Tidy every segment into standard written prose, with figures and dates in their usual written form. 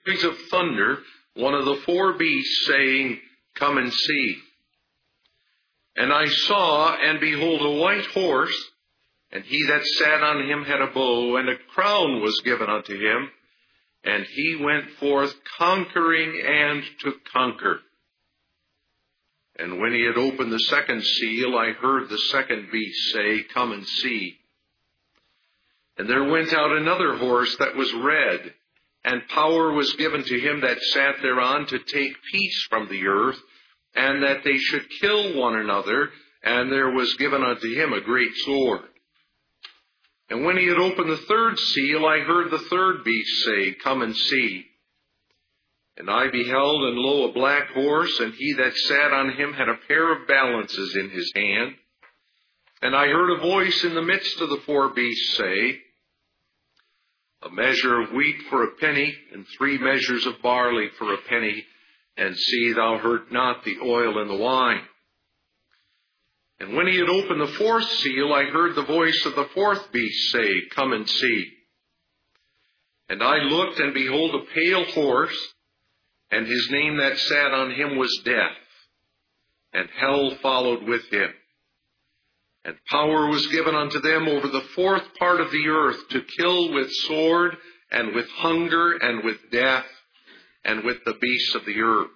noise of thunder, one of the four beasts, saying, Come and see. And I saw, and behold, a white horse, and he that sat on him had a bow, and a crown was given unto him, and he went forth conquering and to conquer. And when he had opened the second seal, I heard the second beast say, Come and see. And there went out another horse that was red, and power was given to him that sat thereon to take peace from the earth, and that they should kill one another, and there was given unto him a great sword. And when he had opened the third seal, I heard the third beast say, Come and see. And I beheld, and lo, a black horse, and he that sat on him had a pair of balances in his hand. And I heard a voice in the midst of the four beasts say, A measure of wheat for a penny, and 3 measures of barley for a penny, and see thou hurt not the oil and the wine. And when he had opened the fourth seal, I heard the voice of the fourth beast say, Come and see. And I looked, and behold, a pale horse, and his name that sat on him was Death, and hell followed with him. And power was given unto them over the fourth part of the earth to kill with sword, and with hunger, and with death, and with the beasts of the earth.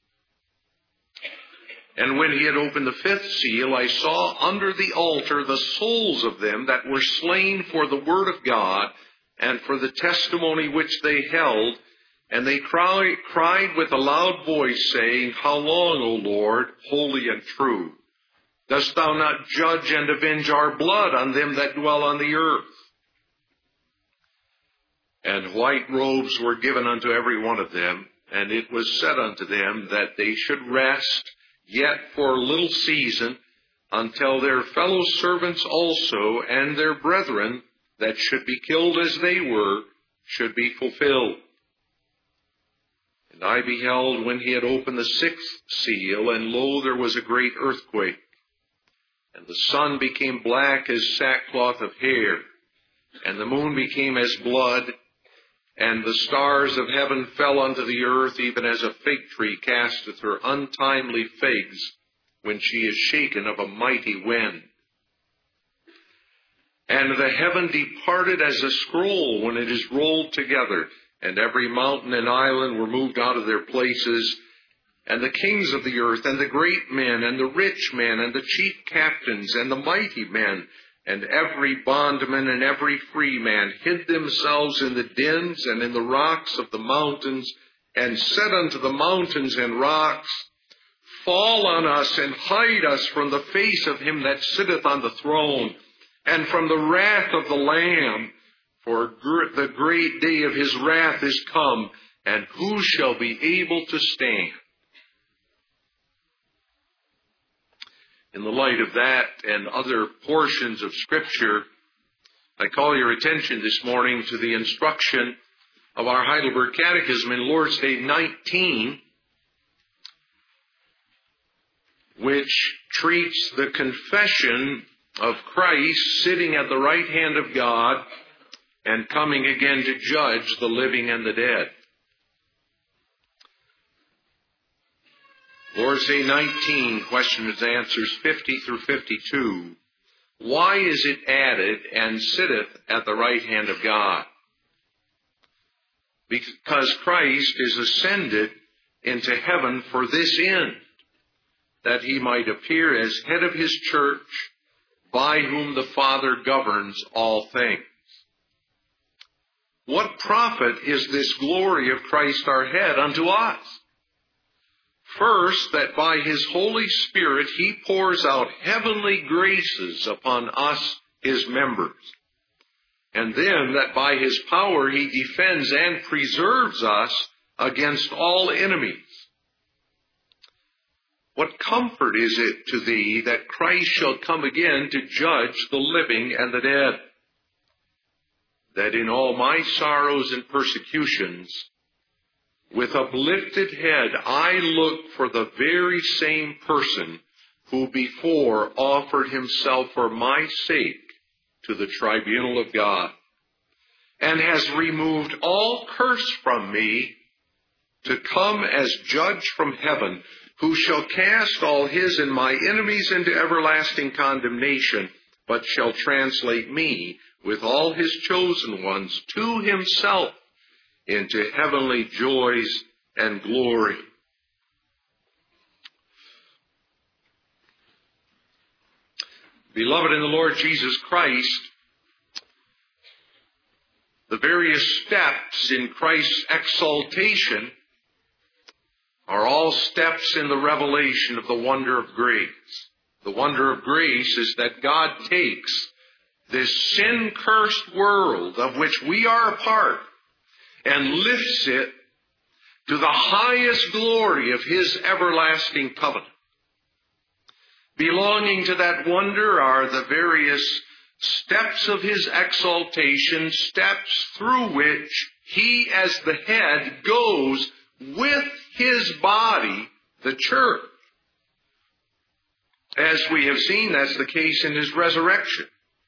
And when he had opened the fifth seal, I saw under the altar the souls of them that were slain for the word of God, and for the testimony which they held, and they cried with a loud voice, saying, How long, O Lord, holy and true, dost thou not judge and avenge our blood on them that dwell on the earth? And white robes were given unto every one of them, and it was said unto them that they should rest yet for a little season, until their fellow servants also and their brethren that should be killed as they were should be fulfilled. And I beheld when he had opened the sixth seal, and lo, there was a great earthquake. And the sun became black as sackcloth of hair, and the moon became as blood, and the stars of heaven fell unto the earth, even as a fig tree casteth her untimely figs when she is shaken of a mighty wind. And the heaven departed as a scroll when it is rolled together, and every mountain and island were moved out of their places, and the kings of the earth, and the great men, and the rich men, and the chief captains, and the mighty men, and every bondman and every free man hid themselves in the dens and in the rocks of the mountains, and said unto the mountains and rocks, Fall on us, and hide us from the face of him that sitteth on the throne, and from the wrath of the Lamb. For the great day of his wrath is come, and who shall be able to stand? In the light of that and other portions of Scripture, I call your attention this morning to the instruction of our Heidelberg Catechism in Lord's Day 19, which treats the confession of Christ sitting at the right hand of God and coming again to judge the living and the dead. Lord's Day 19, questions and answers 50 through 52. Why is it added, and sitteth at the right hand of God? Because Christ is ascended into heaven for this end, that he might appear as head of his church, by whom the Father governs all things. What profit is this glory of Christ our head unto us? First, that by his Holy Spirit he pours out heavenly graces upon us, his members. And then that by his power he defends and preserves us against all enemies. What comfort is it to thee that Christ shall come again to judge the living and the dead? That in all my sorrows and persecutions, with uplifted head, I look for the very same person who before offered himself for my sake to the tribunal of God, and has removed all curse from me to come as judge from heaven, who shall cast all his and my enemies into everlasting condemnation, but shall translate me with all his chosen ones to himself into heavenly joys and glory. Beloved in the Lord Jesus Christ, the various steps in Christ's exaltation are all steps in the revelation of the wonder of grace. The wonder of grace is that God takes this sin-cursed world of which we are a part and lifts it to the highest glory of his everlasting covenant. Belonging to that wonder are the various steps of his exaltation, steps through which he as the head goes with his body, the church. As we have seen, that's the case in his resurrection.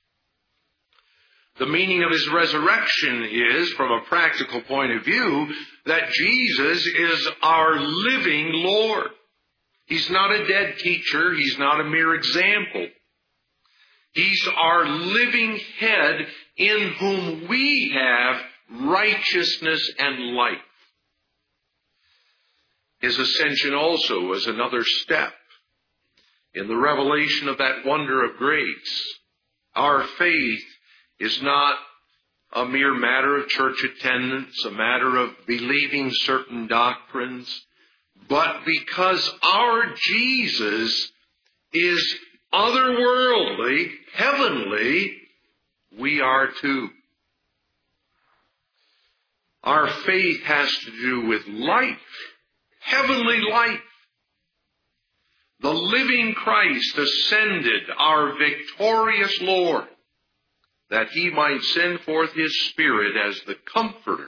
The meaning of his resurrection is, from a practical point of view, that Jesus is our living Lord. He's not a dead teacher. He's not a mere example. He's our living head in whom we have righteousness and life. His ascension also is another step in the revelation of that wonder of grace. Our faith is not a mere matter of church attendance, a matter of believing certain doctrines, but because our Jesus is otherworldly, heavenly, we are too. Our faith has to do with life, heavenly life. The living Christ ascended, our victorious Lord, that he might send forth his Spirit as the Comforter,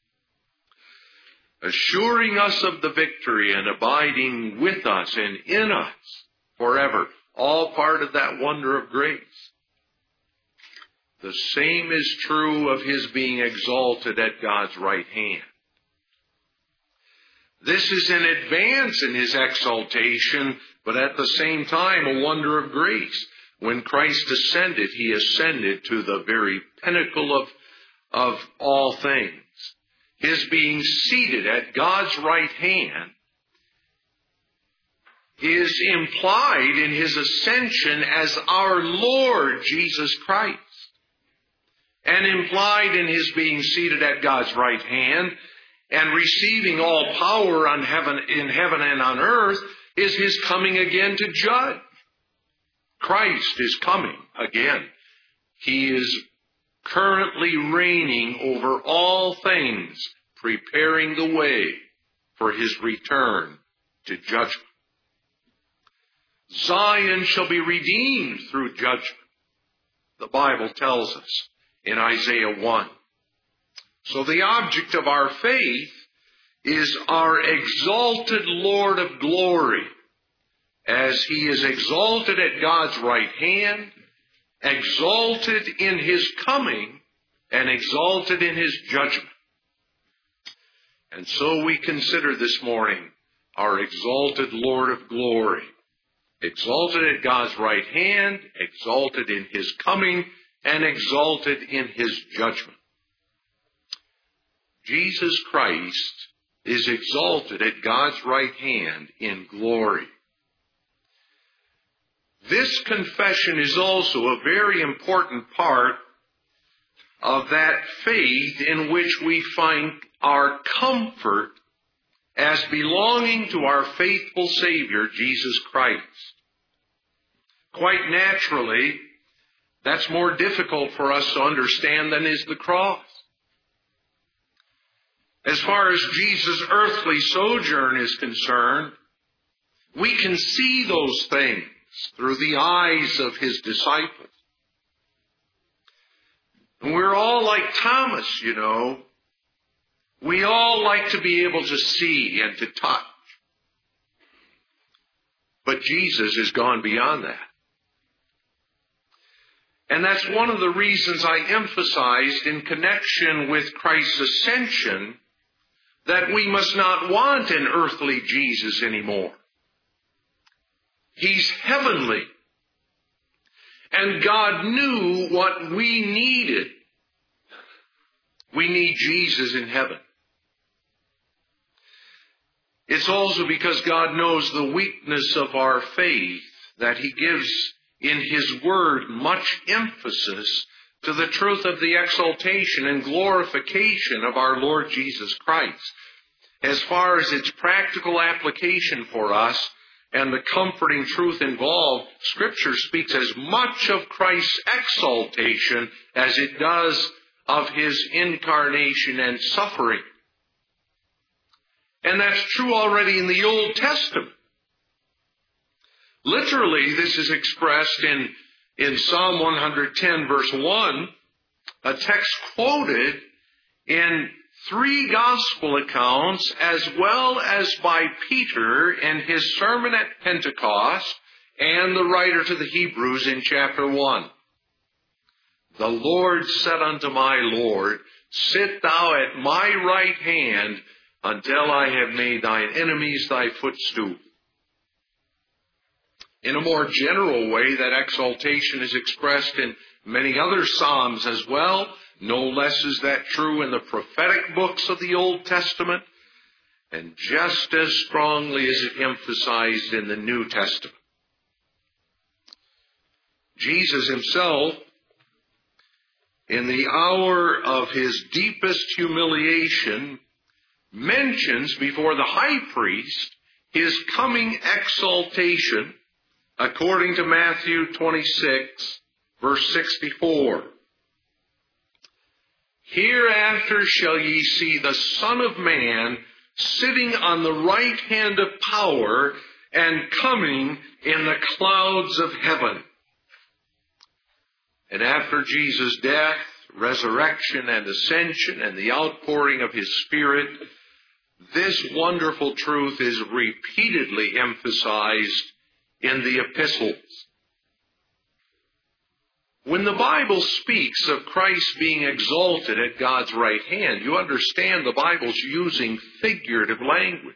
assuring us of the victory and abiding with us and in us forever. All part of that wonder of grace. The same is true of his being exalted at God's right hand. This is an advance in his exaltation, but at the same time a wonder of grace. When Christ ascended, he ascended to the very pinnacle of all things. His being seated at God's right hand is implied in his ascension as our Lord Jesus Christ. And implied in his being seated at God's right hand and receiving all power in heaven and on earth is his coming again to judge. Christ is coming again. He is currently reigning over all things, preparing the way for his return to judgment. Zion shall be redeemed through judgment, the Bible tells us in Isaiah 1. So the object of our faith is our exalted Lord of glory, as he is exalted at God's right hand, exalted in his coming, and exalted in his judgment. And so we consider this morning our exalted Lord of glory, exalted at God's right hand, exalted in his coming, and exalted in his judgment. Jesus Christ is exalted at God's right hand in glory. This confession is also a very important part of that faith in which we find our comfort as belonging to our faithful Savior, Jesus Christ. Quite naturally, that's more difficult for us to understand than is the cross. As far as Jesus' earthly sojourn is concerned, we can see those things through the eyes of his disciples. And we're all like Thomas, you know. We all like to be able to see and to touch. But Jesus has gone beyond that. And that's one of the reasons I emphasized in connection with Christ's ascension that we must not want an earthly Jesus anymore. He's heavenly. And God knew what we needed. We need Jesus in heaven. It's also because God knows the weakness of our faith that He gives in His Word much emphasis to the truth of the exaltation and glorification of our Lord Jesus Christ. As far as its practical application for us and the comforting truth involved, Scripture speaks as much of Christ's exaltation as it does of His incarnation and suffering. And that's true already in the Old Testament. Literally, this is expressed in Psalm 110, verse 1, a text quoted in 3 gospel accounts, as well as by Peter in his sermon at Pentecost and the writer to the Hebrews in chapter 1. The Lord said unto my Lord, Sit thou at my right hand until I have made thine enemies thy footstool. In a more general way, that exaltation is expressed in many other psalms as well. No less is that true in the prophetic books of the Old Testament, and just as strongly is it emphasized in the New Testament. Jesus Himself, in the hour of His deepest humiliation, mentions before the high priest His coming exaltation, according to Matthew 26, verse 64. Hereafter shall ye see the Son of Man sitting on the right hand of power and coming in the clouds of heaven. And after Jesus' death, resurrection, and ascension, and the outpouring of His Spirit, this wonderful truth is repeatedly emphasized in the epistles. When the Bible speaks of Christ being exalted at God's right hand, you understand the Bible's using figurative language.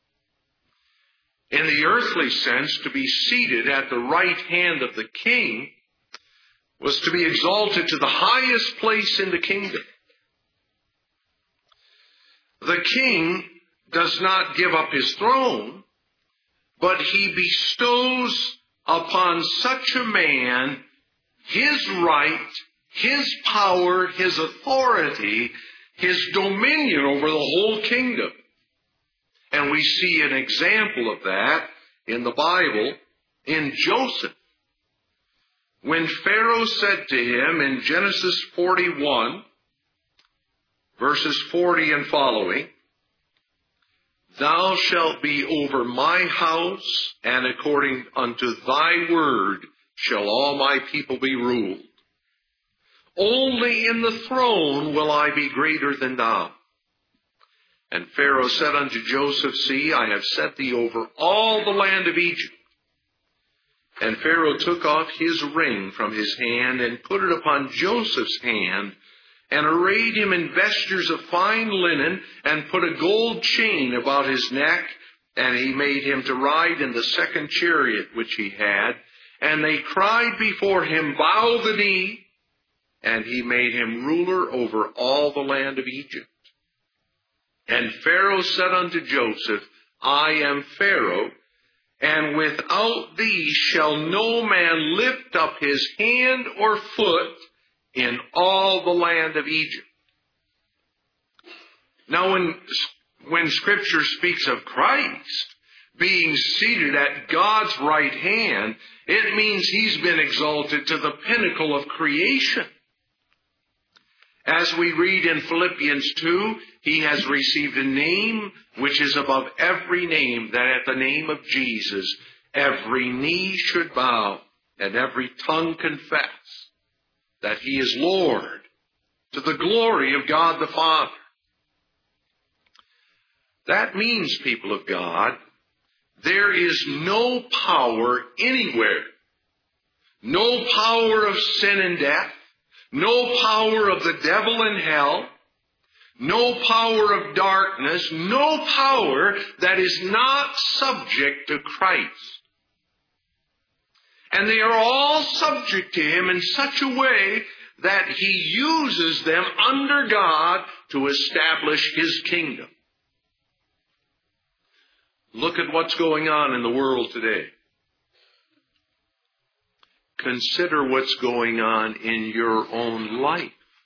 In the earthly sense, to be seated at the right hand of the king was to be exalted to the highest place in the kingdom. The king does not give up his throne, but he bestows upon such a man his right, his power, his authority, his dominion over the whole kingdom. And we see an example of that in the Bible in Joseph. When Pharaoh said to him in Genesis 41, verses 40 and following, Thou shalt be over my house, and according unto thy word shall all my people be ruled. Only in the throne will I be greater than thou. And Pharaoh said unto Joseph, See, I have set thee over all the land of Egypt. And Pharaoh took off his ring from his hand and put it upon Joseph's hand, and arrayed him in vestures of fine linen, and put a gold chain about his neck, and he made him to ride in the second chariot which he had. And they cried before him, Bow the knee, and he made him ruler over all the land of Egypt. And Pharaoh said unto Joseph, I am Pharaoh, and without thee shall no man lift up his hand or foot in all the land of Egypt. Now, when Scripture speaks of Christ being seated at God's right hand, it means He's been exalted to the pinnacle of creation. As we read in Philippians 2, He has received a name which is above every name, that at the name of Jesus every knee should bow and every tongue confess that He is Lord, to the glory of God the Father. That means, people of God, there is no power anywhere, no power of sin and death, no power of the devil in hell, no power of darkness, no power that is not subject to Christ. And they are all subject to Him in such a way that He uses them under God to establish His kingdom. Look at what's going on in the world today. Consider what's going on in your own life.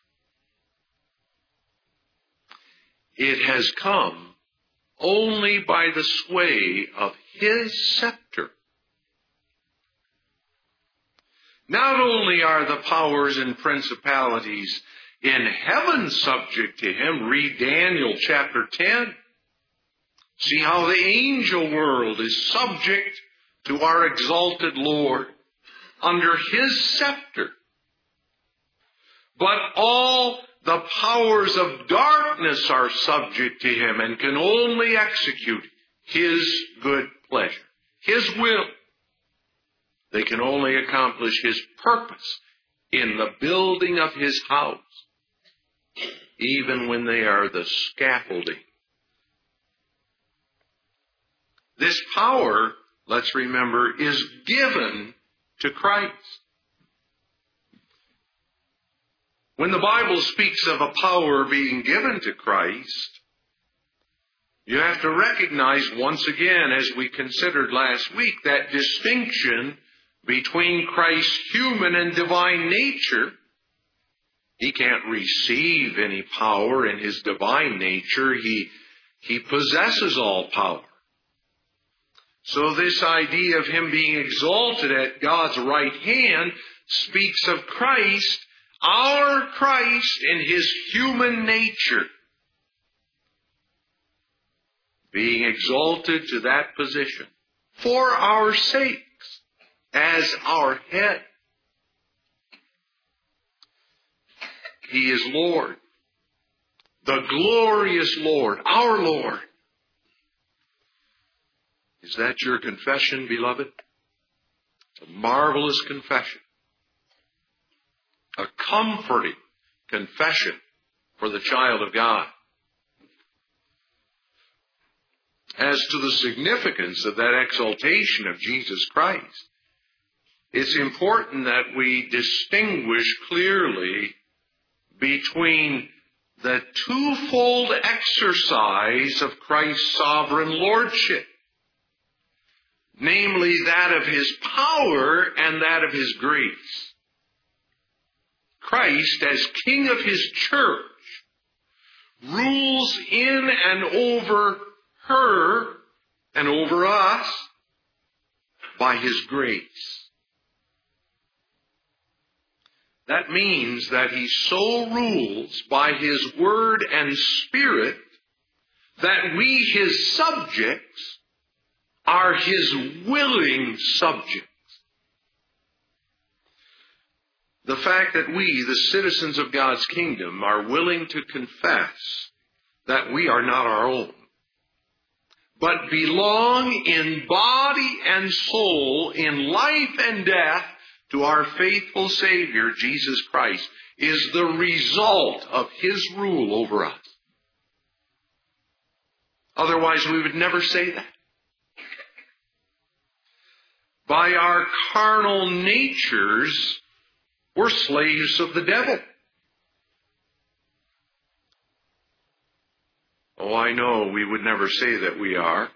It has come only by the sway of His scepter. Not only are the powers and principalities in heaven subject to Him, read Daniel chapter 10. See how the angel world is subject to our exalted Lord under His scepter. But all the powers of darkness are subject to Him and can only execute His good pleasure, His will. They can only accomplish His purpose in the building of His house, even when they are the scaffolding. This power, let's remember, is given to Christ. When the Bible speaks of a power being given to Christ, you have to recognize once again, as we considered last week, that distinction between Christ's human and divine nature. He can't receive any power in His divine nature. He possesses all power. So this idea of Him being exalted at God's right hand speaks of Christ, our Christ in His human nature, being exalted to that position for our sakes as our head. He is Lord, the glorious Lord, our Lord. Is that your confession, beloved? It's a marvelous confession. A comforting confession for the child of God. As to the significance of that exaltation of Jesus Christ, it's important that we distinguish clearly between the twofold exercise of Christ's sovereign lordship, namely that of His power and that of His grace. Christ, as King of His church, rules in and over her and over us by His grace. That means that He so rules by His word and spirit that we, His subjects, are His willing subjects. The fact that we, the citizens of God's kingdom, are willing to confess that we are not our own, but belong in body and soul, in life and death, to our faithful Savior, Jesus Christ, is the result of His rule over us. Otherwise, we would never say that. By our carnal natures, we're slaves of the devil. Oh, I know we would never say that we are.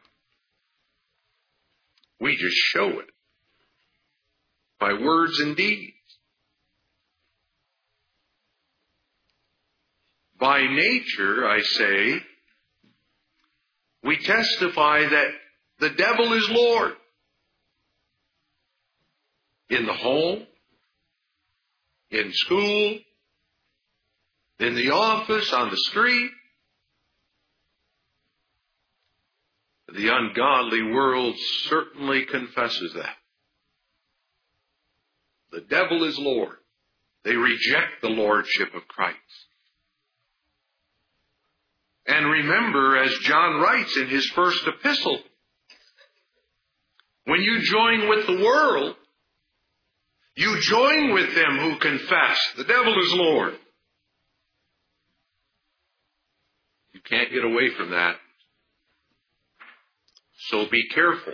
We just show it by words and deeds. By nature, I say, we testify that the devil is Lord. In the home, in school, in the office, on the street. The ungodly world certainly confesses that. The devil is Lord. They reject the lordship of Christ. And remember, as John writes in his first epistle, when you join with the world, you join with them who confess the devil is Lord. You can't get away from that. So be careful.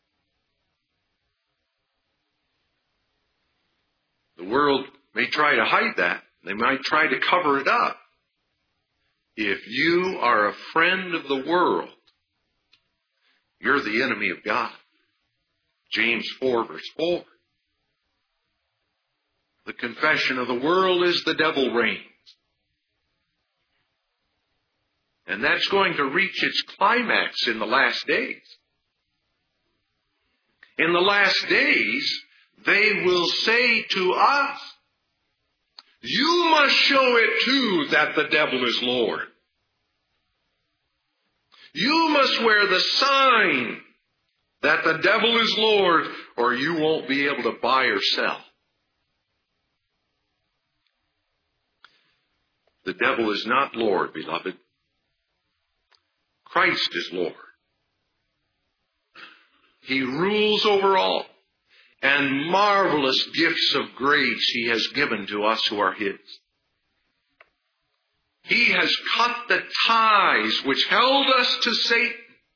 The world may try to hide that. They might try to cover it up. If you are a friend of the world, you're the enemy of God. James 4, verse 4. The confession of the world is the devil reigns. And that's going to reach its climax in the last days. In the last days, they will say to us, you must show it too that the devil is Lord. You must wear the sign that the devil is Lord, or you won't be able to buy or sell. The devil is not Lord, beloved. Christ is Lord. He rules over all, and marvelous gifts of grace He has given to us who are His. He has cut the ties which held us to Satan.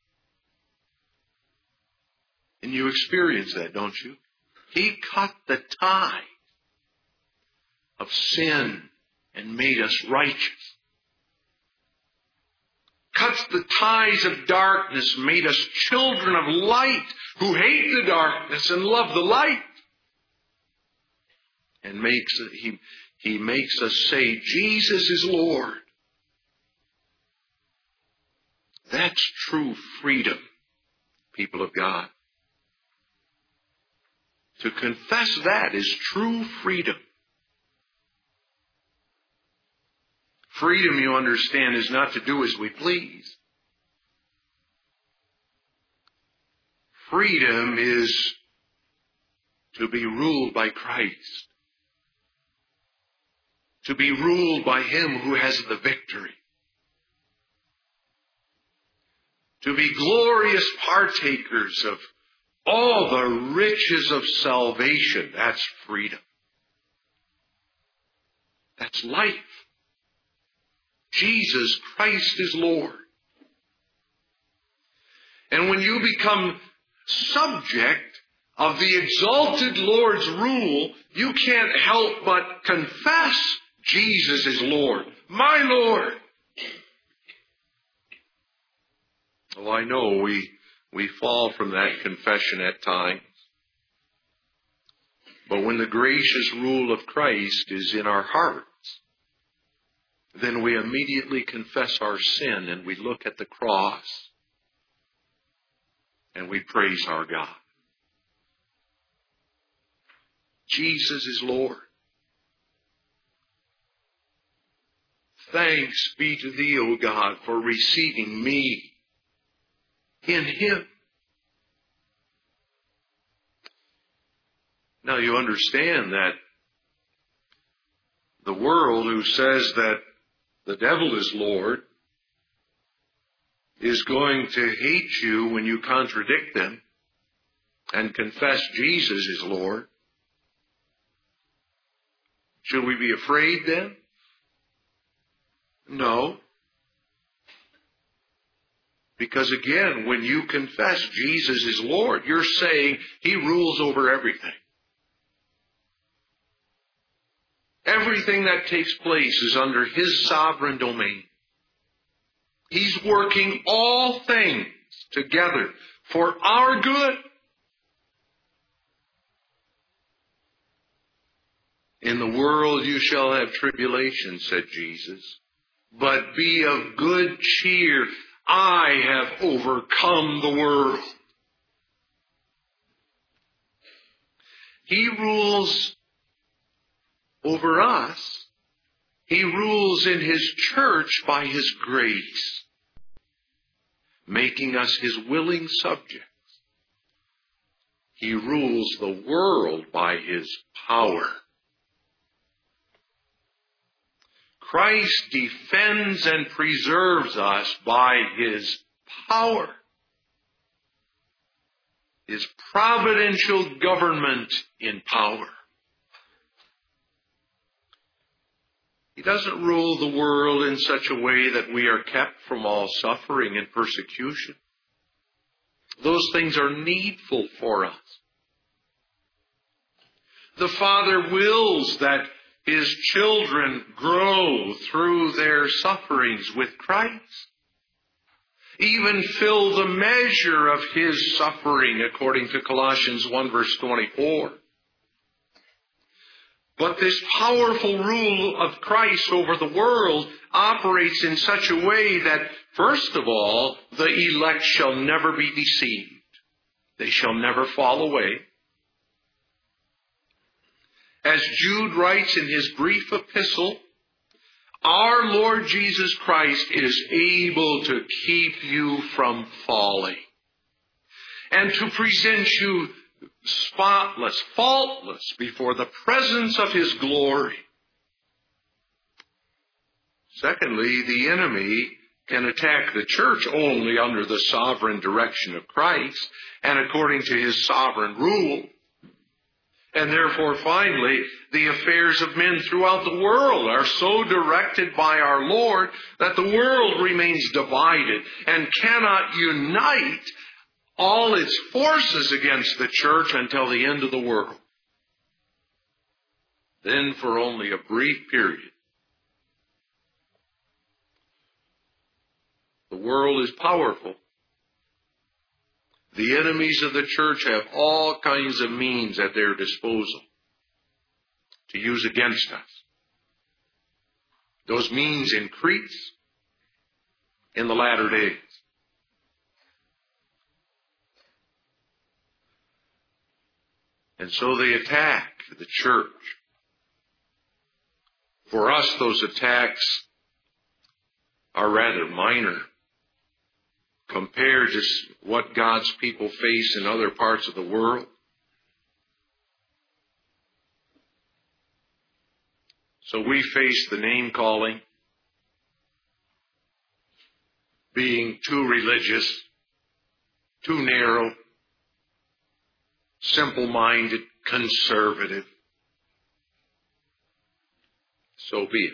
And you experience that, don't you? He cut the tie of sin and made us righteous. Cuts the ties of darkness, made us children of light who hate the darkness and love the light. And He makes us say, Jesus is Lord. That's true freedom, people of God. To confess that is true freedom. Freedom, you understand, is not to do as we please. Freedom is to be ruled by Christ. To be ruled by Him who has the victory. To be glorious partakers of all the riches of salvation. That's freedom. That's life. Jesus Christ is Lord. And when you become subject of the exalted Lord's rule, you can't help but confess Jesus is Lord. My Lord. Oh, I know we fall from that confession at times. But when the gracious rule of Christ is in our hearts, then we immediately confess our sin and we look at the cross and we praise our God. Jesus is Lord. Thanks be to Thee, O God, for receiving me in Him. Now you understand that the world who says that the devil is Lord is going to hate you when you contradict them and confess Jesus is Lord. Should we be afraid then? No. Because again, when you confess Jesus is Lord, you're saying He rules over everything. Everything that takes place is under His sovereign domain. He's working all things together for our good. In the world you shall have tribulation, said Jesus, but be of good cheer. I have overcome the world. He rules over us. He rules in His church by His grace, making us His willing subjects. He rules the world by His power. Christ defends and preserves us by His power. His providential government in power. He doesn't rule the world in such a way that we are kept from all suffering and persecution. Those things are needful for us. The Father wills that His children grow through their sufferings with Christ. Even fill the measure of His suffering, according to Colossians 1 verse 24. But this powerful rule of Christ over the world operates in such a way that, first of all, the elect shall never be deceived. They shall never fall away. As Jude writes in his brief epistle, our Lord Jesus Christ is able to keep you from falling and to present you spotless, faultless before the presence of His glory. Secondly, the enemy can attack the church only under the sovereign direction of Christ and according to His sovereign rule. And therefore, finally, the affairs of men throughout the world are so directed by our Lord that the world remains divided and cannot unite all its forces against the church until the end of the world. Then, for only a brief period, the world is powerful. The enemies of the church have all kinds of means at their disposal to use against us. Those means increase in the latter days. And so they attack the church. For us, those attacks are rather minor compared to what God's people face in other parts of the world. So we face the name-calling, being too religious, too narrow, simple-minded, conservative. So be it.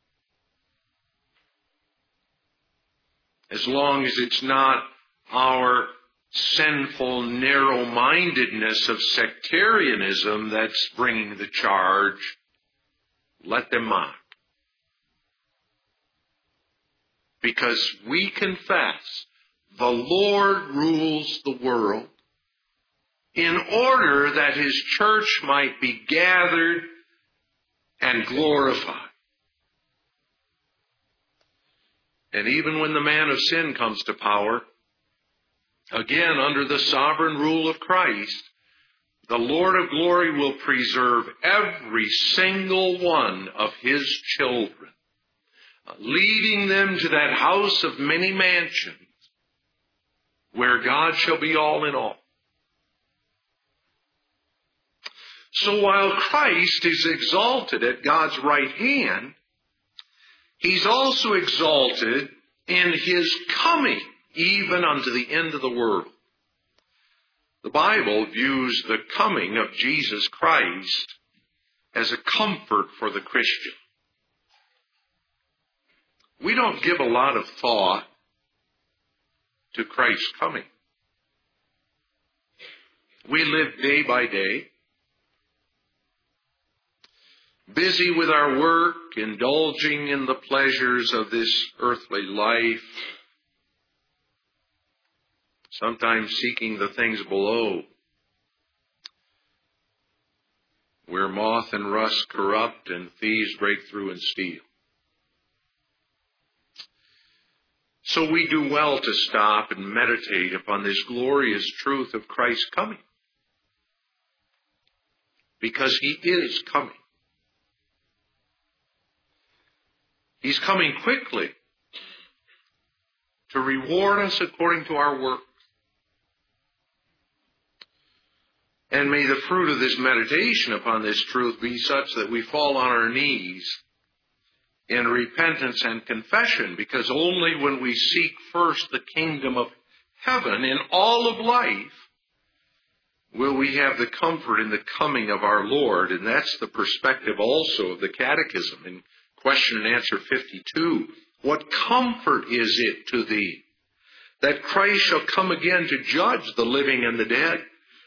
As long as it's not our sinful narrow-mindedness of sectarianism that's bringing the charge, let them mock. Because we confess the Lord rules the world in order that His church might be gathered and glorified. And even when the man of sin comes to power, again under the sovereign rule of Christ, the Lord of glory will preserve every single one of His children, leading them to that house of many mansions, where God shall be all in all. So while Christ is exalted at God's right hand, He's also exalted in His coming, even unto the end of the world. The Bible views the coming of Jesus Christ as a comfort for the Christian. We don't give a lot of thought to Christ's coming. We live day by day, busy with our work, indulging in the pleasures of this earthly life, sometimes seeking the things below, where moth and rust corrupt and thieves break through and steal. So we do well to stop and meditate upon this glorious truth of Christ's coming, because He is coming. He's coming quickly to reward us according to our works. And may the fruit of this meditation upon this truth be such that we fall on our knees in repentance and confession, because only when we seek first the kingdom of heaven in all of life will we have the comfort in the coming of our Lord. And that's the perspective also of the Catechism in question and answer 52. What comfort is it to thee that Christ shall come again to judge the living and the dead?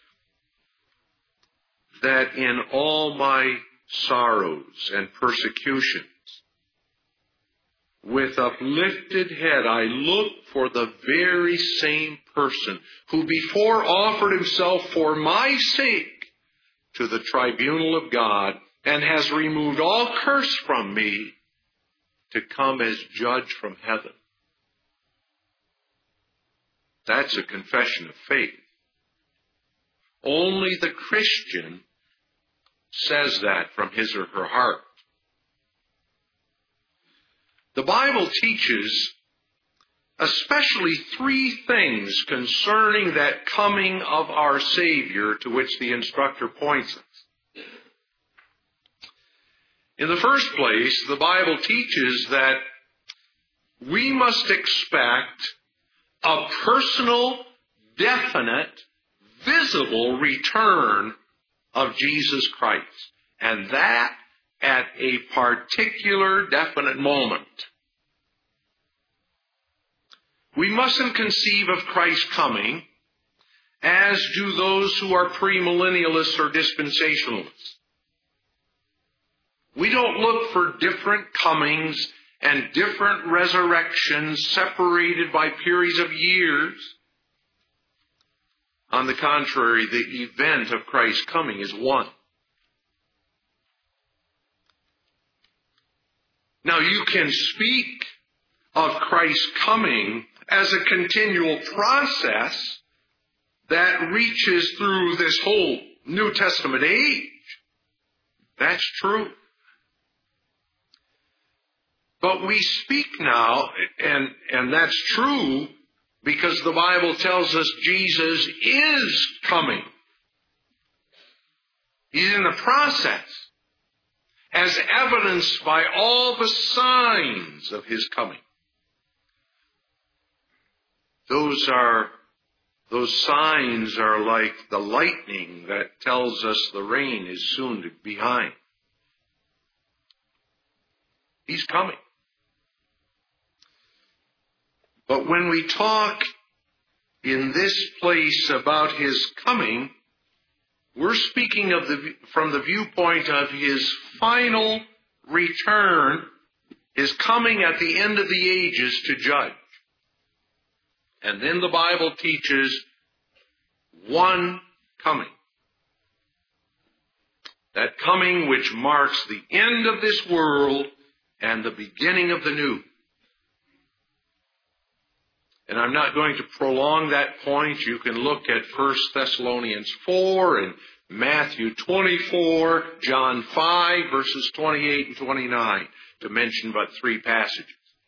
That in all my sorrows and persecutions, with uplifted head, I look for the very same person who before offered himself for my sake to the tribunal of God and has removed all curse from me to come as judge from heaven. That's a confession of faith. Only the Christian says that from his or her heart. The Bible teaches especially three things concerning that coming of our Savior to which the instructor points us. In the first place, the Bible teaches that we must expect a personal, definite, visible return of Jesus Christ, and that at a particular, definite moment. We mustn't conceive of Christ's coming as do those who are premillennialists or dispensationalists. We don't look for different comings and different resurrections separated by periods of years. On the contrary, the event of Christ's coming is one. Now, you can speak of Christ's coming as a continual process that reaches through this whole New Testament age. That's true. But we speak now, and that's true, because the Bible tells us Jesus is coming. He's in the process, as evidenced by all the signs of his coming. Those signs are like the lightning that tells us the rain is soon to be behind. He's coming. But when we talk in this place about his coming, we're speaking of from the viewpoint of his final return, his coming at the end of the ages to judge. And then the Bible teaches one coming. That coming which marks the end of this world and the beginning of the new. And I'm not going to prolong that point. You can look at 1 Thessalonians 4 and Matthew 24, John 5, verses 28 and 29, to mention but three passages.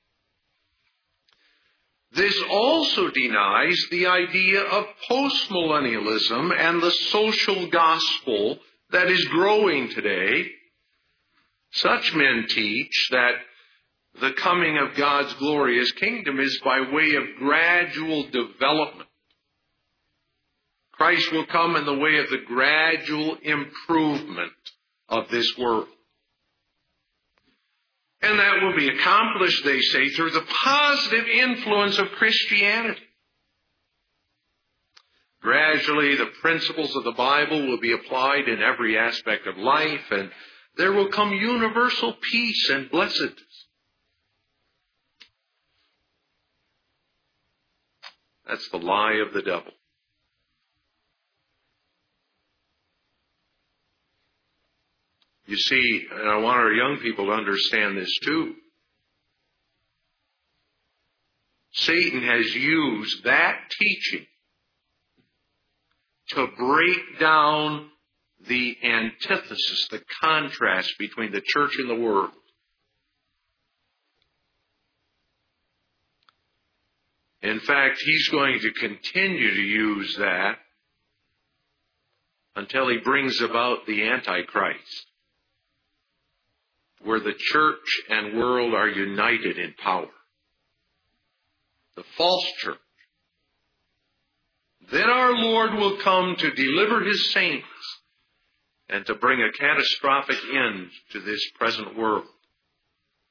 This also denies the idea of postmillennialism and the social gospel that is growing today. Such men teach that the coming of God's glorious kingdom is by way of gradual development. Christ will come in the way of the gradual improvement of this world. And that will be accomplished, they say, through the positive influence of Christianity. Gradually, the principles of the Bible will be applied in every aspect of life, and there will come universal peace and blessedness. That's the lie of the devil. You see, and I want our young people to understand this too, Satan has used that teaching to break down the antithesis, the contrast between the church and the world. In fact, he's going to continue to use that until he brings about the Antichrist, where the church and world are united in power. The false church. Then our Lord will come to deliver his saints and to bring a catastrophic end to this present world.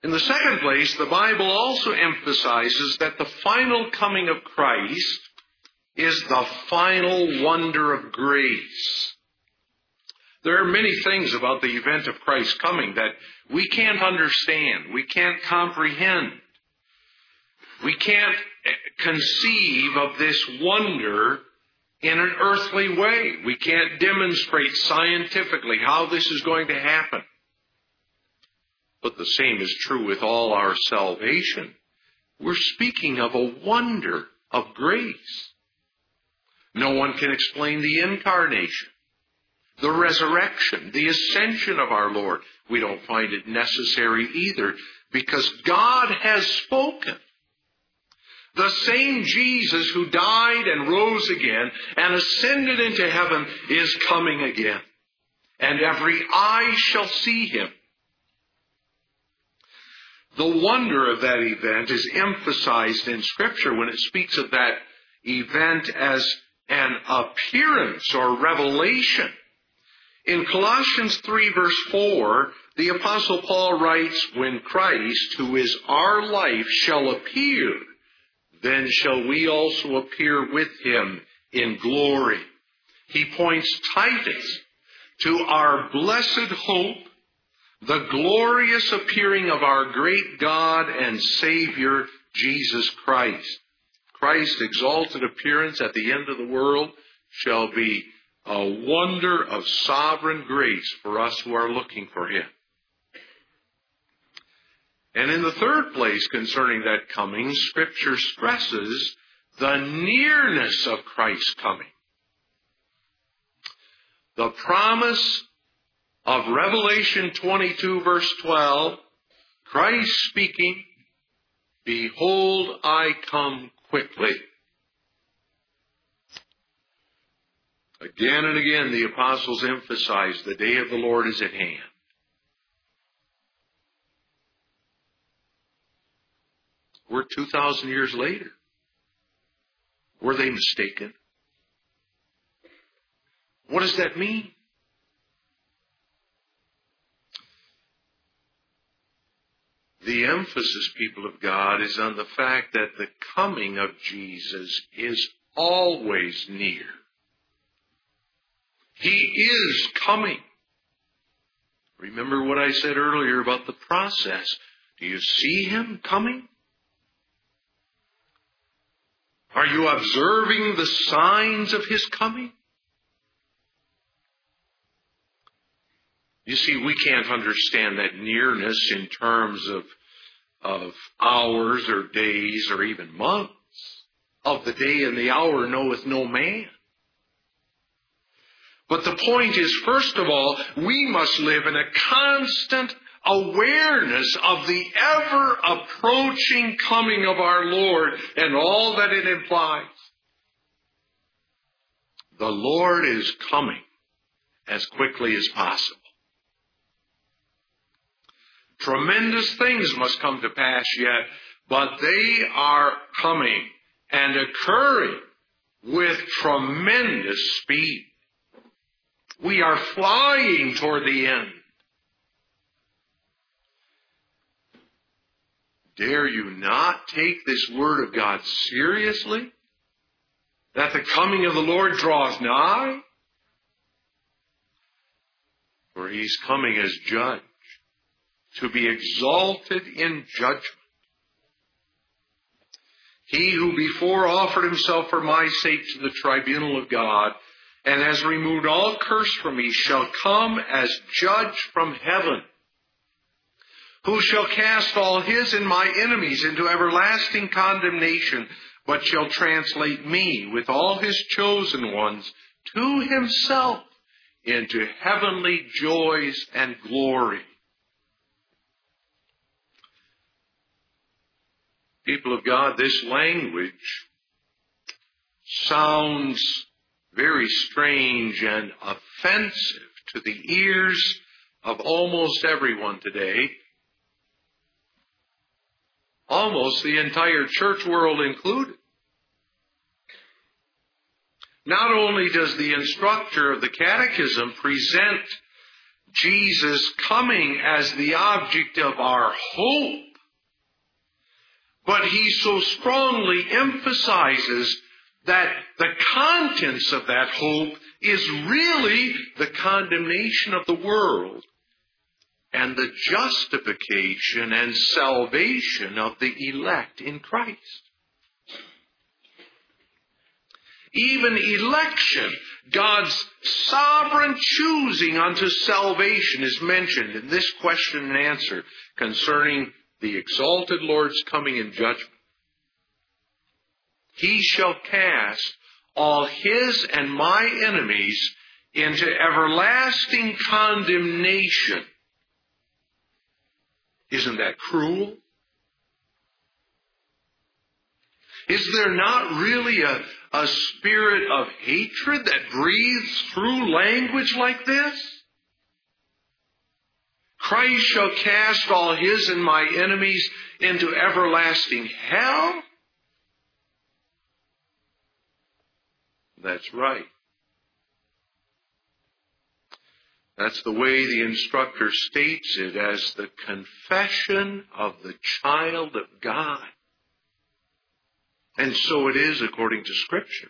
In the second place, the Bible also emphasizes that the final coming of Christ is the final wonder of grace. There are many things about the event of Christ's coming that we can't understand, we can't comprehend. We can't conceive of this wonder in an earthly way. We can't demonstrate scientifically how this is going to happen. But the same is true with all our salvation. We're speaking of a wonder of grace. No one can explain the incarnation, the resurrection, the ascension of our Lord. We don't find it necessary either, because God has spoken. The same Jesus who died and rose again and ascended into heaven is coming again. And every eye shall see him. The wonder of that event is emphasized in Scripture when it speaks of that event as an appearance or revelation. In Colossians 3 verse 4, the Apostle Paul writes, "When Christ, who is our life, shall appear, then shall we also appear with him in glory." He points Titus to our blessed hope, the glorious appearing of our great God and Savior, Jesus Christ. Christ's exalted appearance at the end of the world shall be a wonder of sovereign grace for us who are looking for him. And in the third place concerning that coming, Scripture stresses the nearness of Christ's coming. The promise of Revelation 22 verse 12, Christ speaking, "Behold, I come quickly." Again and again, the apostles emphasize the day of the Lord is at hand. We're 2,000 years later. Were they mistaken? What does that mean? The emphasis, people of God, is on the fact that the coming of Jesus is always near. He is coming. Remember what I said earlier about the process. Do you see him coming? Are you observing the signs of his coming? You see, we can't understand that nearness in terms of hours or days or even months. Of the day and the hour knoweth no man. But the point is, first of all, we must live in a constant awareness of the ever-approaching coming of our Lord and all that it implies. The Lord is coming as quickly as possible. Tremendous things must come to pass yet, but they are coming and occurring with tremendous speed. We are flying toward the end. Dare you not take this word of God seriously? That the coming of the Lord draws nigh? For he's coming as judge, to be exalted in judgment. He who before offered himself for my sake to the tribunal of God, and has removed all curse from me, shall come as judge from heaven, who shall cast all his and my enemies into everlasting condemnation, but shall translate me with all his chosen ones to himself into heavenly joys and glory. People of God, this language sounds very strange and offensive to the ears of almost everyone today. Almost the entire church world included. Not only does the instructor of the catechism present Jesus coming as the object of our hope, but he so strongly emphasizes that the contents of that hope is really the condemnation of the world and the justification and salvation of the elect in Christ. Even election, God's sovereign choosing unto salvation, is mentioned in this question and answer concerning the exalted Lord's coming in judgment. He shall cast all his and my enemies into everlasting condemnation. Isn't that cruel? Is there not really a spirit of hatred that breathes through language like this? Christ shall cast all his and my enemies into everlasting hell? That's right. That's the way the instructor states it, as the confession of the child of God. And so it is according to Scripture.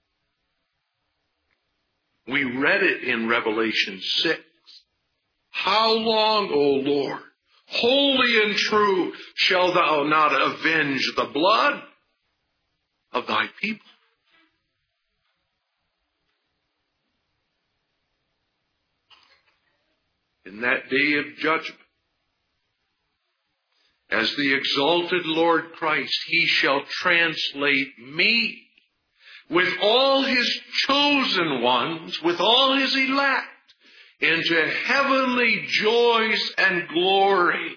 We read it in Revelation 6. How long, O Lord, holy and true, shall thou not avenge the blood of thy people? In that day of judgment, as the exalted Lord Christ, he shall translate me with all his chosen ones, with all his elect, into heavenly joys and glory.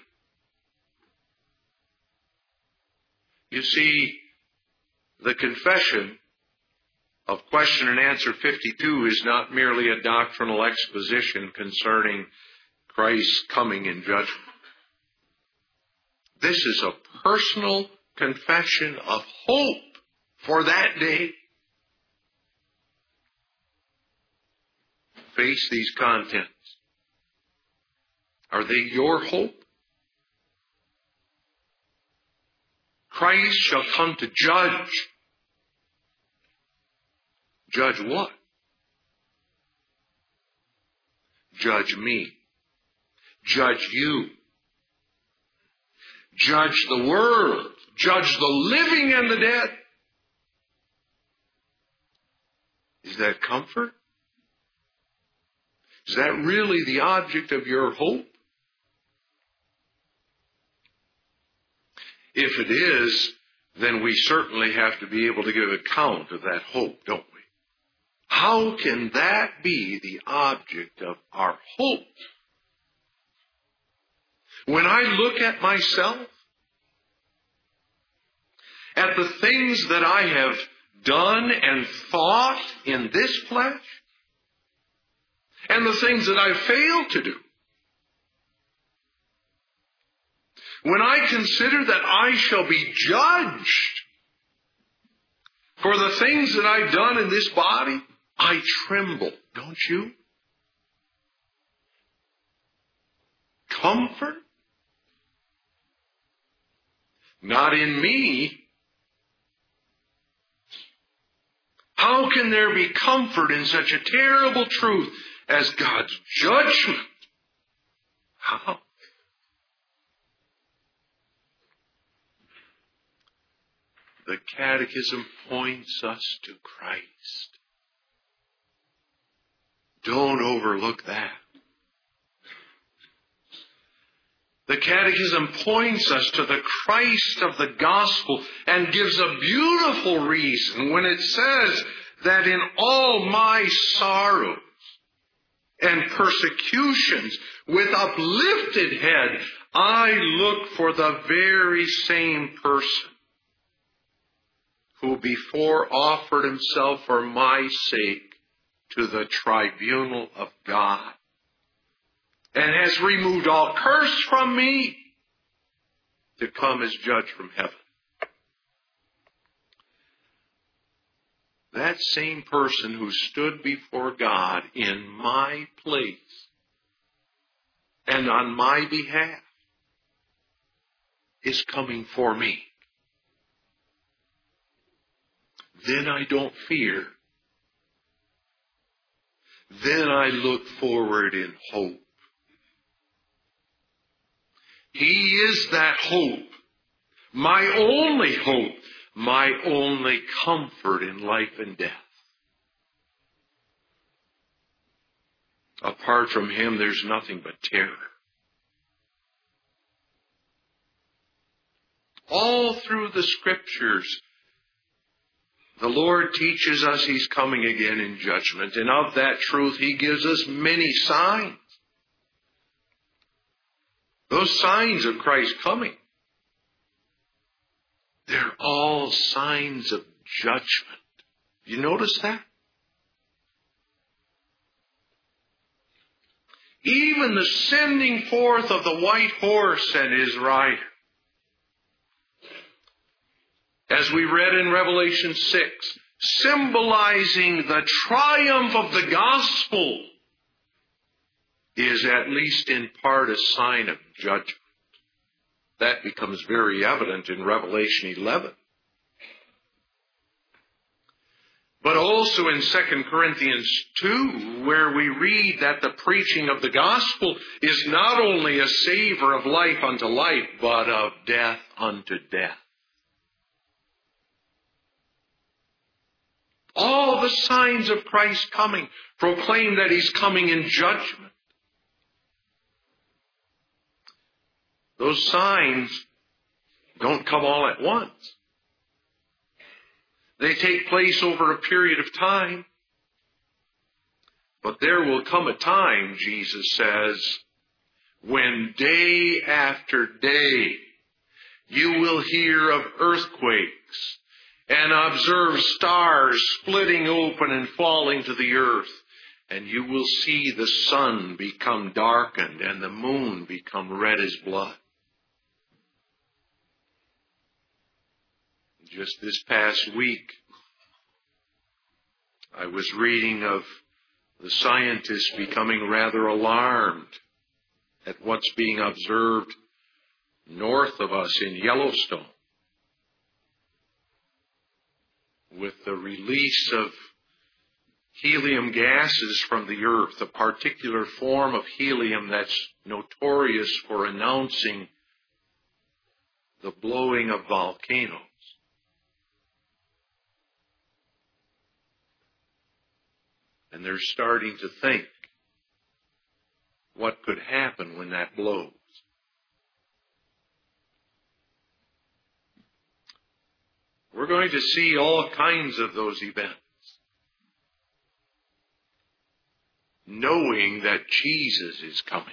You see, the confession of question and answer 52 is not merely a doctrinal exposition concerning Christ's coming in judgment. This is a personal confession of hope for that day. Face these contents. Are they your hope? Christ shall come to judge. Judge what? Judge me. Judge you. Judge the world. Judge the living and the dead. Is that comfort? Is that really the object of your hope? If it is, then we certainly have to be able to give account of that hope, don't we? How can that be the object of our hope? When I look at myself, at the things that I have done and thought in this flesh, and the things that I failed to do, when I consider that I shall be judged for the things that I've done in this body, I tremble, don't you? Comfort? Not in me. How can there be comfort in such a terrible truth as God's judgment? How? The Catechism points us to Christ. Don't overlook that. The Catechism points us to the Christ of the Gospel and gives a beautiful reason when it says that in all my sorrows and persecutions, with uplifted head, I look for the very same person who before offered himself for my sake to the tribunal of God, and has removed all curse from me to come as judge from heaven. That same person who stood before God in my place and on my behalf is coming for me. Then I don't fear. Then I look forward in hope. He is that hope, my only hope, my only comfort in life and death. Apart from Him, there's nothing but terror. All through the Scriptures, the Lord teaches us He's coming again in judgment. And of that truth, He gives us many signs. Those signs of Christ coming, they're all signs of judgment. You notice that? Even the sending forth of the white horse and his rider. As we read in Revelation 6, symbolizing the triumph of the gospel, is at least in part a sign of judgment. That becomes very evident in Revelation 11. But also in 2 Corinthians 2, where we read that the preaching of the gospel is not only a savor of life unto life, but of death unto death. All the signs of Christ coming proclaim that He's coming in judgment. Those signs don't come all at once. They take place over a period of time. But there will come a time, Jesus says, when day after day you will hear of earthquakes and observe stars splitting open and falling to the earth. And you will see the sun become darkened and the moon become red as blood. Just this past week, I was reading of the scientists becoming rather alarmed at what's being observed north of us in Yellowstone, with the release of helium gases from the earth, a particular form of helium that's notorious for announcing the blowing of volcanoes. And they're starting to think what could happen when that blows. We're going to see all kinds of those events, knowing that Jesus is coming.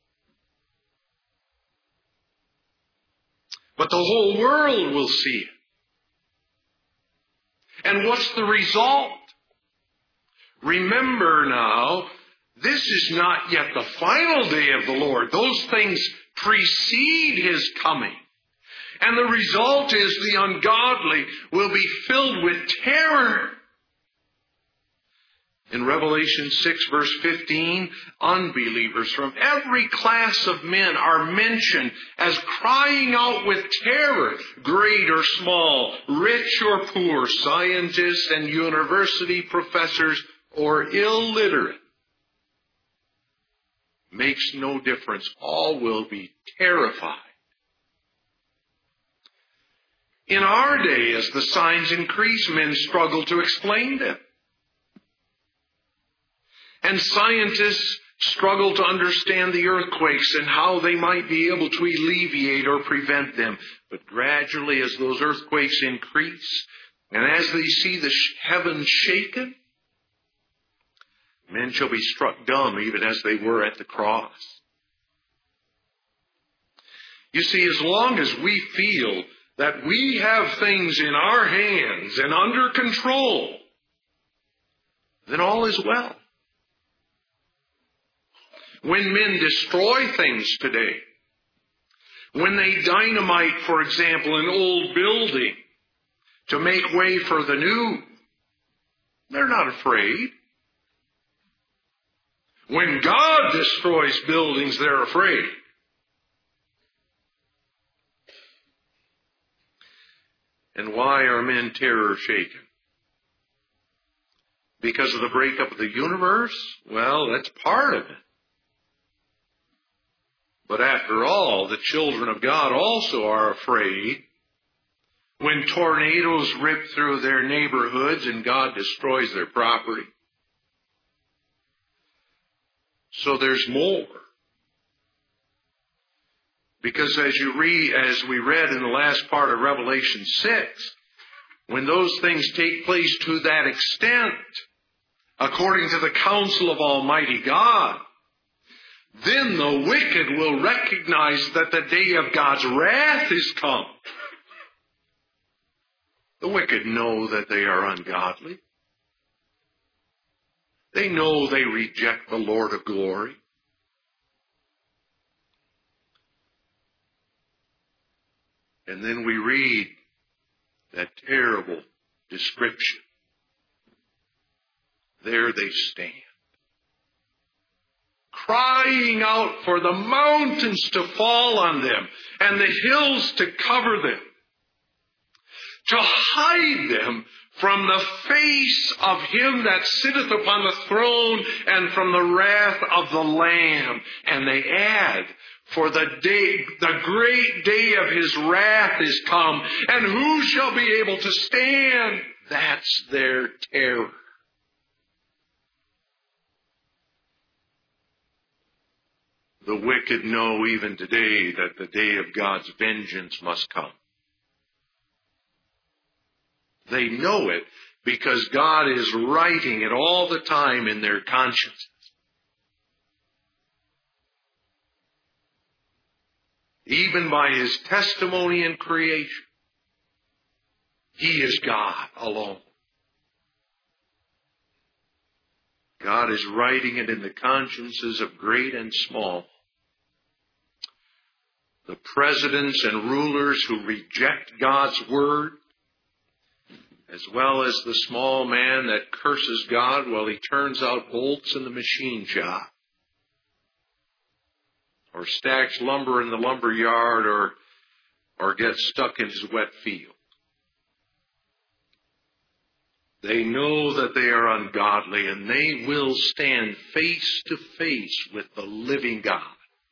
But the whole world will see it. And what's the result? Remember now, this is not yet the final day of the Lord. Those things precede His coming. And the result is the ungodly will be filled with terror. In Revelation 6 verse 15, unbelievers from every class of men are mentioned as crying out with terror, great or small, rich or poor, scientists and university professors or illiterate. Makes no difference. All will be terrified. In our day, as the signs increase, men struggle to explain them. And scientists struggle to understand the earthquakes and how they might be able to alleviate or prevent them. But gradually, as those earthquakes increase, and as they see the heavens shaken, men shall be struck dumb even as they were at the cross. You see, as long as we feel that we have things in our hands and under control, then all is well. When men destroy things today, when they dynamite, for example, an old building to make way for the new, they're not afraid. When God destroys buildings, they're afraid. And why are men terror shaken? Because of the breakup of the universe? Well, that's part of it. But after all, the children of God also are afraid when tornadoes rip through their neighborhoods and God destroys their property. So there's more. Because as we read in the last part of Revelation 6, when those things take place to that extent, according to the counsel of Almighty God, then the wicked will recognize that the day of God's wrath is come. The wicked know that they are ungodly. They know they reject the Lord of glory. And then we read that terrible description. There they stand, crying out for the mountains to fall on them and the hills to cover them, to hide them from the face of him that sitteth upon the throne and from the wrath of the Lamb. And they add, for the great day of his wrath is come, and who shall be able to stand? That's their terror. The wicked know even today that the day of God's vengeance must come. They know it because God is writing it all the time in their consciences. Even by his testimony in creation, he is God alone. God is writing it in the consciences of great and small. The presidents and rulers who reject God's word, as well as the small man that curses God while he turns out bolts in the machine shop, or stacks lumber in the lumber yard, or gets stuck in his wet field. They know that they are ungodly, and they will stand face to face with the living God.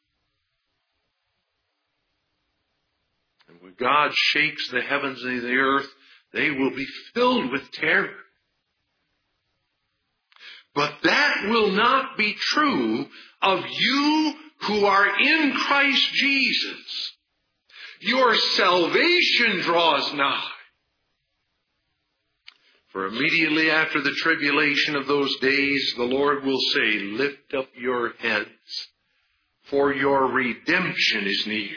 And when God shakes the heavens and the earth, they will be filled with terror. But that will not be true of you who are in Christ Jesus. Your salvation draws nigh. For immediately after the tribulation of those days, the Lord will say, lift up your heads, for your redemption is near.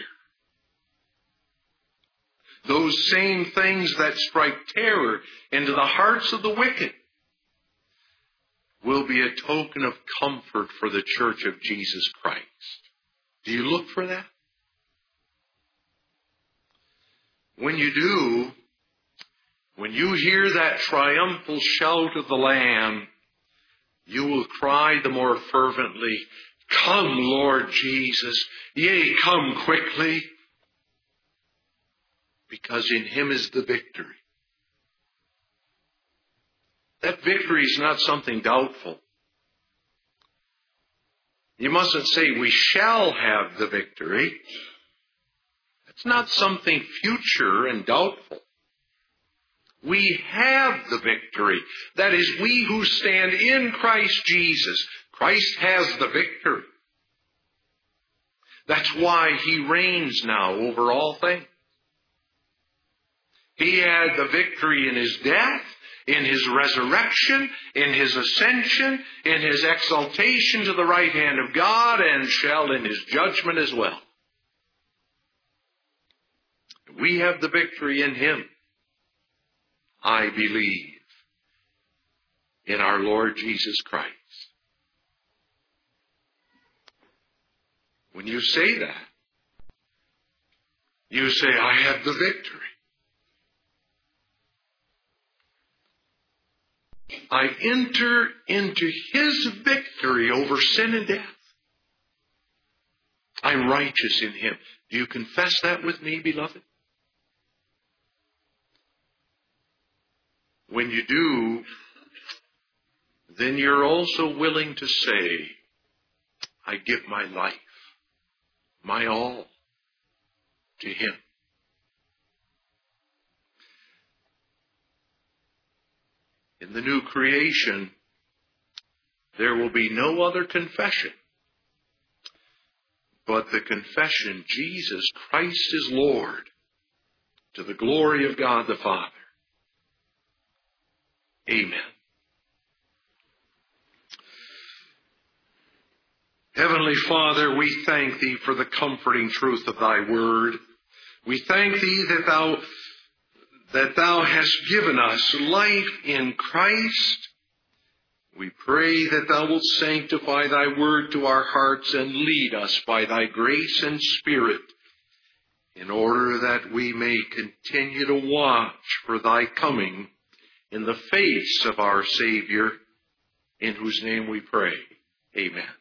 Those same things that strike terror into the hearts of the wicked will be a token of comfort for the church of Jesus Christ. Do you look for that? When you do, when you hear that triumphal shout of the Lamb, you will cry the more fervently, come, Lord Jesus, yea, come quickly, because in him is the victory. That victory is not something doubtful. You mustn't say we shall have the victory. It's not something future and doubtful. We have the victory. That is, we who stand in Christ Jesus. Christ has the victory. That's why he reigns now over all things. He had the victory in his death, in his resurrection, in his ascension, in his exaltation to the right hand of God, and shall in his judgment as well. We have the victory in him. I believe in our Lord Jesus Christ. When you say that, you say, I have the victory. I enter into His victory over sin and death. I'm righteous in Him. Do you confess that with me, beloved? When you do, then you're also willing to say, I give my life, my all, to Him. In the new creation, there will be no other confession but the confession, Jesus Christ is Lord, to the glory of God the Father. Amen. Heavenly Father, we thank Thee for the comforting truth of Thy word. We thank Thee that Thou hast given us life in Christ. We pray that Thou wilt sanctify Thy word to our hearts and lead us by Thy grace and Spirit, in order that we may continue to watch for Thy coming in the face of our Savior, in whose name we pray. Amen.